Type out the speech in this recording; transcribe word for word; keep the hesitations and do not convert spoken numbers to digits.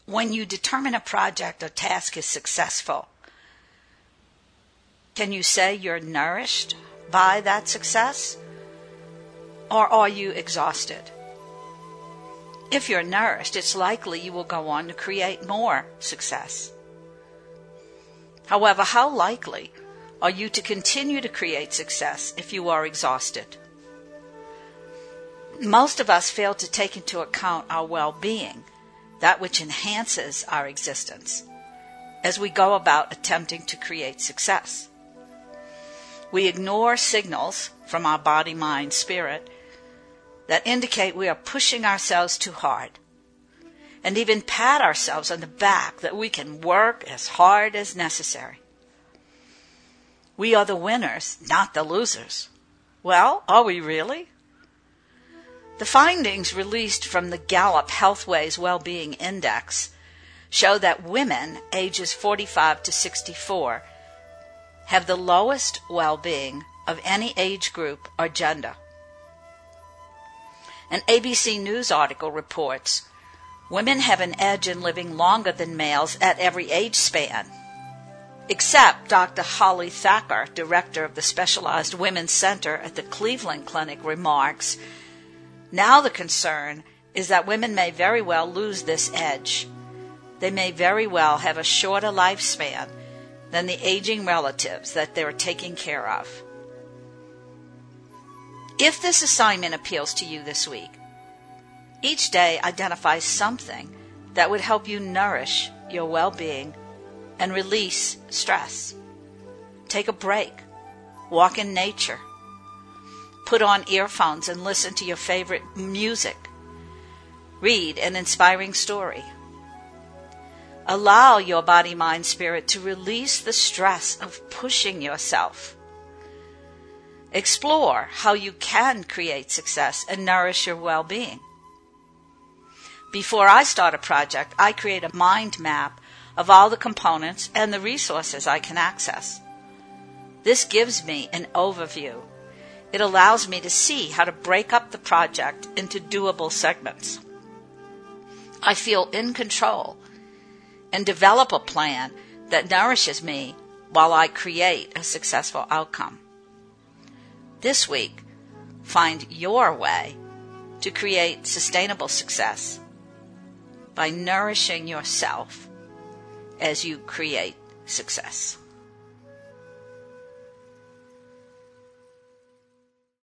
When you determine a project or task is successful, can you say you're nourished by that success? Or are you exhausted? If you're nourished, it's likely you will go on to create more success. However, how likely are you to continue to create success if you are exhausted? Most of us fail to take into account our well-being, that which enhances our existence, as we go about attempting to create success. We ignore signals from our body, mind, spirit that indicate we are pushing ourselves too hard, and even pat ourselves on the back that we can work as hard as necessary. We are the winners, not the losers. Well, are we really? The findings released from the Gallup Healthways Wellbeing Index show that women ages forty-five to sixty-four have the lowest well-being of any age group or gender. An A B C News article reports women have an edge in living longer than males at every age span, except Doctor Holly Thacker, director of the Specialized Women's Center at the Cleveland Clinic, remarks, "Now the concern is that women may very well lose this edge. They may very well have a shorter lifespan than the aging relatives that they're taking care of." If this assignment appeals to you this week, each day identify something that would help you nourish your well-being and release stress. Take a break. Walk in nature. Put on earphones and listen to your favorite music. Read an inspiring story. Allow your body, mind, spirit to release the stress of pushing yourself. Explore how you can create success and nourish your well-being. Before I start a project, I create a mind map of all the components and the resources I can access. This gives me an overview. It allows me to see how to break up the project into doable segments. I feel in control and develop a plan that nourishes me while I create a successful outcome. This week, find your way to create sustainable success by nourishing yourself as you create success.